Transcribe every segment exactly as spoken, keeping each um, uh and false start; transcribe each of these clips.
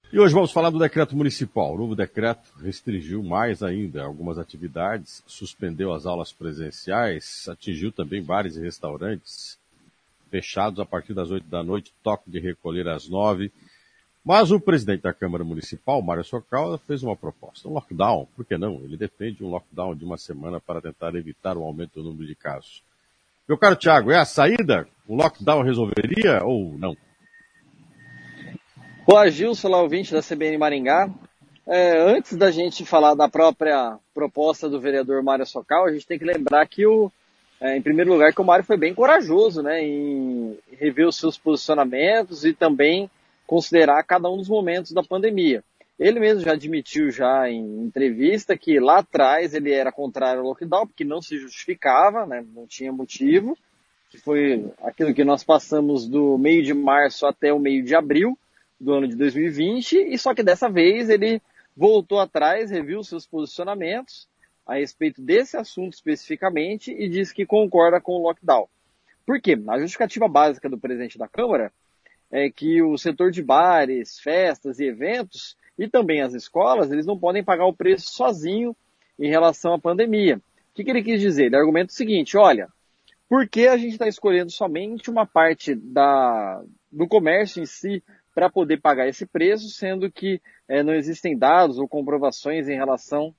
E hoje vamos falar do decreto municipal. O novo decreto restringiu mais ainda algumas atividades, suspendeu as aulas presenciais, atingiu também bares e restaurantes fechados a partir das oito da noite, toque de recolher às nove. Mas o presidente da Câmara Municipal, Mário Socal, fez uma proposta. Um lockdown, por que não? Ele defende um lockdown de uma semana para tentar evitar o aumento do número de casos. Meu caro Thiago, é a saída? O lockdown resolveria ou não? Olá, Gilson, lá ouvinte da C B N Maringá. É, antes da gente falar da própria proposta do vereador Mário Socal, a gente tem que lembrar que, o, é, em primeiro lugar, que o Mário foi bem corajoso, né, em rever os seus posicionamentos e também considerar cada um dos momentos da pandemia. Ele mesmo já admitiu já em entrevista que lá atrás ele era contrário ao lockdown, porque não se justificava, né, não tinha motivo, que foi aquilo que nós passamos do meio de março até o meio de abril do ano de dois mil e vinte, e só que dessa vez ele voltou atrás, reviu seus posicionamentos a respeito desse assunto especificamente e disse que concorda com o lockdown. Por quê? A justificativa básica do presidente da Câmara é que o setor de bares, festas e eventos, e também as escolas, eles não podem pagar o preço sozinho em relação à pandemia. O que, que ele quis dizer? Ele argumenta o seguinte: olha, por que a gente está escolhendo somente uma parte da, do comércio em si para poder pagar esse preço, sendo que é, não existem dados ou comprovações em relação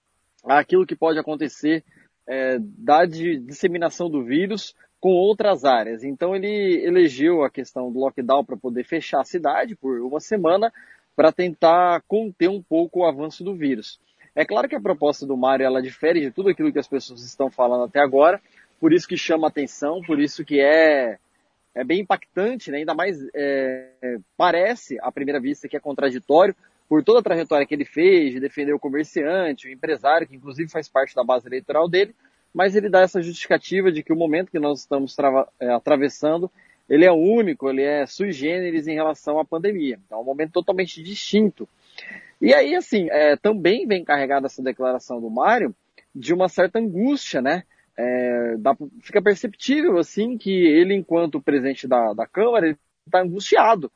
àquilo que pode acontecer é, da disseminação do vírus com outras áreas. Então ele elegeu a questão do lockdown para poder fechar a cidade por uma semana para tentar conter um pouco o avanço do vírus. É claro que a proposta do Mário ela difere de tudo aquilo que as pessoas estão falando até agora, por isso que chama atenção, por isso que é É bem impactante, né? Ainda mais é, parece, à primeira vista, que é contraditório por toda a trajetória que ele fez de defender o comerciante, o empresário, que inclusive faz parte da base eleitoral dele, mas ele dá essa justificativa de que o momento que nós estamos trava, é, atravessando, ele é único, ele é sui generis em relação à pandemia. Então é um momento totalmente distinto. E aí, assim, é, também vem carregada essa declaração do Mário de uma certa angústia, né? É, dá, fica perceptível, assim, que ele, enquanto presidente da, da Câmara, está angustiado,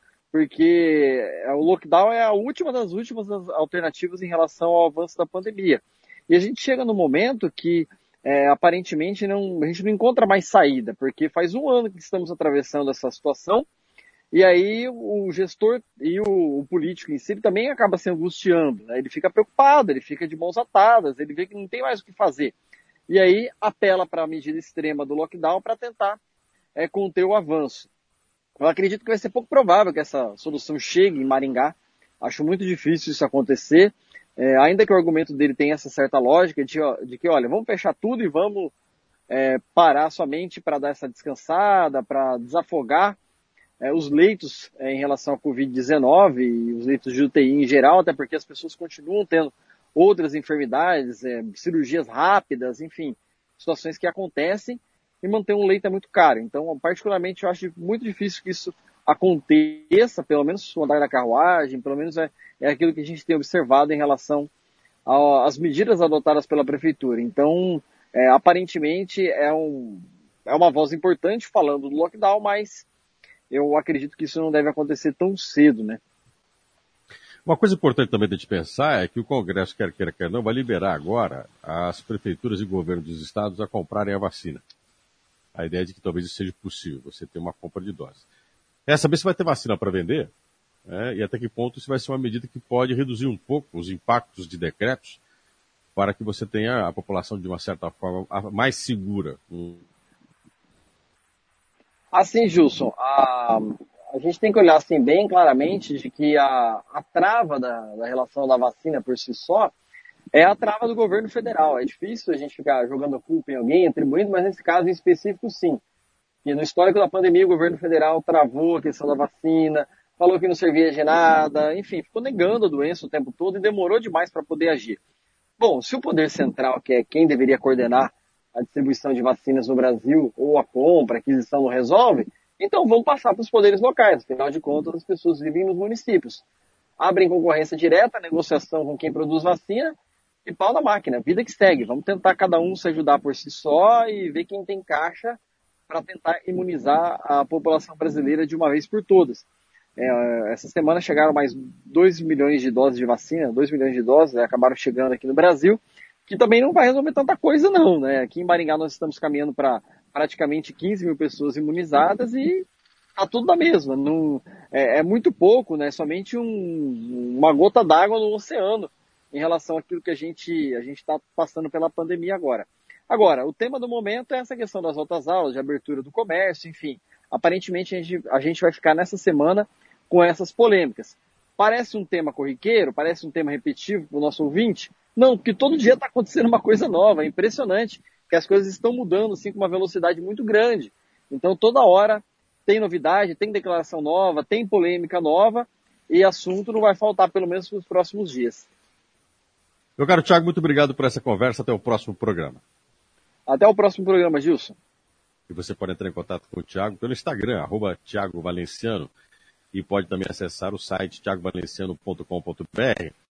porque o lockdown é a última das últimas alternativas em relação ao avanço da pandemia. E a gente chega no momento que, é, aparentemente, não, a gente não encontra mais saída, porque faz um ano que estamos atravessando essa situação, e aí o gestor e o, o político em si ele também acaba se angustiando, né? Ele fica preocupado, ele fica de mãos atadas, ele vê que não tem mais o que fazer. E aí apela para a medida extrema do lockdown para tentar é, conter o avanço. Eu acredito que vai ser pouco provável que essa solução chegue em Maringá. Acho muito difícil isso acontecer, é, ainda que o argumento dele tenha essa certa lógica de, de que, olha, vamos fechar tudo e vamos é, parar somente para dar essa descansada, para desafogar é, os leitos é, em relação à covid dezenove e os leitos de U T I em geral, até porque as pessoas continuam tendo outras enfermidades, é, cirurgias rápidas, enfim, situações que acontecem, e manter um leito é muito caro. Então, particularmente, eu acho muito difícil que isso aconteça, pelo menos no andar da carruagem, pelo menos é, é aquilo que a gente tem observado em relação às medidas adotadas pela Prefeitura. Então, é, aparentemente, é, um, é uma voz importante falando do lockdown, mas eu acredito que isso não deve acontecer tão cedo, né? Uma coisa importante também de a gente pensar é que o Congresso, quer queira, quer não, vai liberar agora as prefeituras e governos dos estados a comprarem a vacina. A ideia é de que talvez isso seja possível, você ter uma compra de doses. É saber se vai ter vacina para vender, né, e até que ponto isso vai ser uma medida que pode reduzir um pouco os impactos de decretos para que você tenha a população de uma certa forma mais segura. Assim, Gilson, a... A gente tem que olhar assim, bem claramente de que a, a trava da, da relação da vacina por si só é a trava do governo federal. É difícil a gente ficar jogando culpa em alguém, atribuindo, mas nesse caso em específico sim. E no histórico da pandemia o governo federal travou a questão da vacina, falou que não servia de nada, enfim, ficou negando a doença o tempo todo e demorou demais para poder agir. Bom, se o Poder Central, que é quem deveria coordenar a distribuição de vacinas no Brasil, ou a compra, a aquisição não resolve, então vamos passar para os poderes locais, afinal de contas as pessoas vivem nos municípios. Abrem concorrência direta, negociação com quem produz vacina e pau na máquina, vida que segue. Vamos tentar cada um se ajudar por si só e ver quem tem caixa para tentar imunizar a população brasileira de uma vez por todas. É, essa semana chegaram mais dois milhões de doses de vacina, dois milhões de doses, né, acabaram chegando aqui no Brasil, que também não vai resolver tanta coisa não, né? Aqui em Maringá nós estamos caminhando para praticamente quinze mil pessoas imunizadas e tá tudo da mesma. Não, é, é muito pouco, né? Somente um, uma gota d'água no oceano em relação àquilo que a gente a gente está passando pela pandemia agora. Agora, o tema do momento é essa questão das voltas aulas, de abertura do comércio, enfim. Aparentemente a gente, a gente vai ficar nessa semana com essas polêmicas. Parece um tema corriqueiro, parece um tema repetitivo para o nosso ouvinte? Não, porque todo dia está acontecendo uma coisa nova, é impressionante que as coisas estão mudando assim com uma velocidade muito grande. Então toda hora tem novidade, tem declaração nova, tem polêmica nova e assunto não vai faltar pelo menos nos próximos dias. Meu caro Thiago, muito obrigado por essa conversa, até o próximo programa. Até o próximo programa, Gilson. E você pode entrar em contato com o Thiago pelo Instagram, arroba Thiago Valenciano, e pode também acessar o site thiago valenciano ponto com ponto b r.